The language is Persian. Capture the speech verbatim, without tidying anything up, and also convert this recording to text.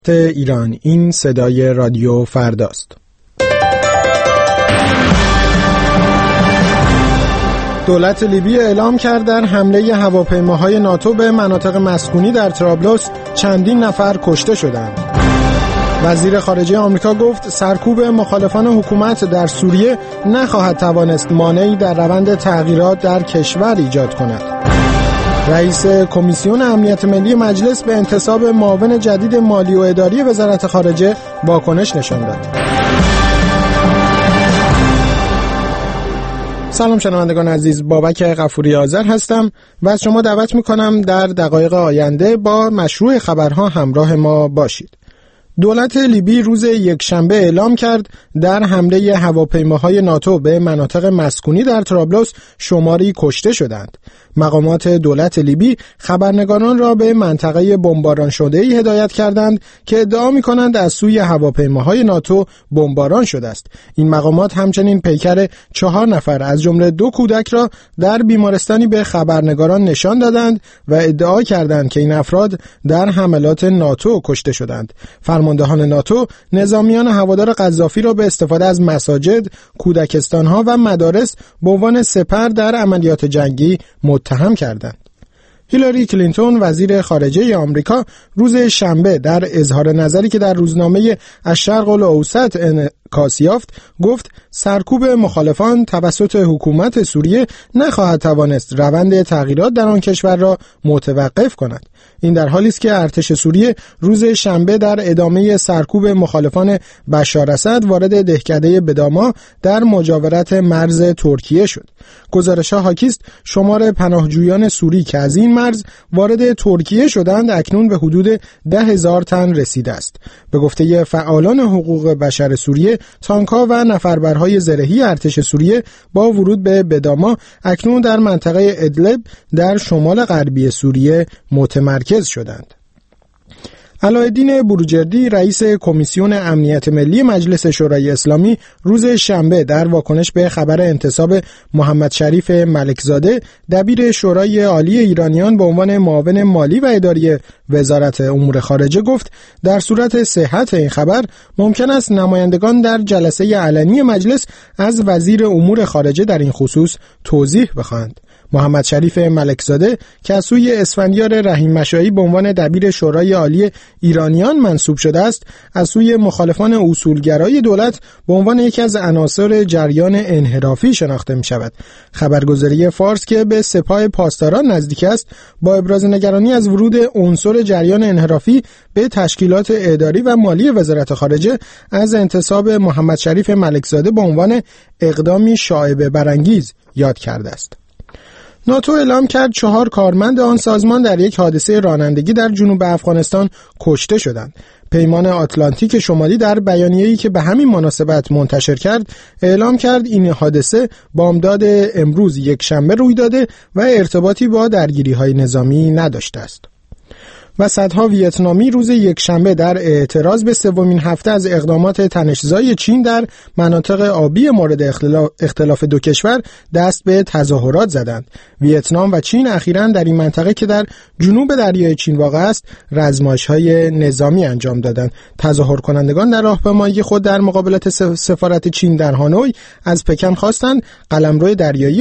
ایران. این صدای رادیو فرداست. دولت لیبی اعلام کرد در حمله هواپیماهای ناتو به مناطق مسکونی در طرابلس چندین نفر کشته شدند. وزیر خارجه آمریکا گفت سرکوب مخالفان حکومت در سوریه نخواهد توانست مانعی در روند تغییرات در کشور ایجاد کند. رئیس کمیسیون امنیت ملی مجلس به انتصاب معاون جدید مالی و اداری وزارت خارجه واکنش نشان داد. سلام شنوندگان عزیز، بابک غفوری آذر هستم و از شما دعوت میکنم در دقایق آینده با مشروع خبرها همراه ما باشید. دولت لیبی روز یکشنبه اعلام کرد در حمله هواپیماهای ناتو به مناطق مسکونی در طرابلس شماری کشته شدند. مقامات دولت لیبی خبرنگاران را به منطقه بمباران شده‌ای هدایت کردند که ادعا می‌کنند از سوی هواپیماهای ناتو بمباران شده است. این مقامات همچنین پیکر چهار نفر از جمله دو کودک را در بیمارستانی به خبرنگاران نشان دادند و ادعا کردند که این افراد در حملات ناتو کشته شدند. فرماندهان ناتو نظامیان هوادار قذافی را به استفاده از مساجد، کودکستان‌ها و مدارس به عنوان سپر در عملیات جنگی متهم کردند. هیلاری کلینتون وزیر خارجه آمریکا روز شنبه در اظهار نظری که در روزنامه الشرق الاوسط انعکاس یافت گفت سرکوب مخالفان توسط حکومت سوریه نخواهد توانست روند تغییرات در آن کشور را متوقف کند. این در حالی است که ارتش سوریه روز شنبه در ادامه سرکوب مخالفان بشار اسد وارد دهکده بداما در مجاورت مرز ترکیه شد. گزارش‌ها حاکی است شمار پناهجویان سوری که از این مرز وارد ترکیه شدند اکنون به حدود ده هزار تن رسیده است. به گفته فعالان حقوق بشر سوریه، تانک‌ها و نفربرهای زرهی ارتش سوریه با ورود به بداما اکنون در منطقه ادلب در شمال غربی سوریه متمرکز شدند. علاءالدین بروجردی رئیس کمیسیون امنیت ملی مجلس شورای اسلامی روز شنبه در واکنش به خبر انتصاب محمد شریف ملکزاده دبیر شورای عالی ایرانیان به عنوان معاون مالی و اداری وزارت امور خارجه گفت در صورت صحت این خبر ممکن است نمایندگان در جلسه علنی مجلس از وزیر امور خارجه در این خصوص توضیح بخواهند. محمد شریف ملکزاده که از سوی اسفندیار رحیم مشایی به عنوان دبیر شورای عالی ایرانیان منصوب شده است، از سوی مخالفان اصولگرای دولت به عنوان یکی از عناصر جریان انحرافی شناخته می شود. خبرگزاری فارس که به سپاه پاسداران نزدیک است، با ابراز نگرانی از ورود عنصر جریان انحرافی به تشکیلات اداری و مالی وزارت خارجه از انتصاب محمد شریف ملکزاده به عنوان اقدامی شایبه برانگیز یاد کرده است. ناتو اعلام کرد چهار کارمند آن سازمان در یک حادثه رانندگی در جنوب افغانستان کشته شدند. پیمان آتلانتیک شمالی در بیانیه‌ای که به همین مناسبت منتشر کرد اعلام کرد این حادثه بامداد امروز یک شنبه روی داده و ارتباطی با درگیری‌های نظامی نداشته است. و صدها ویتنامی روز یکشنبه در اعتراض به سومین هفته از اقدامات تنش‌زای چین در مناطق آبی مورد اختلاف دو کشور دست به تظاهرات زدند. ویتنام و چین اخیراً در این منطقه که در جنوب دریای چین واقع است، رزمایش‌های نظامی انجام دادند. تظاهر کنندگان در راهپیمایی خود در مقابلت سفارت چین در هانوی از پکن خواستند قلمرو دریایی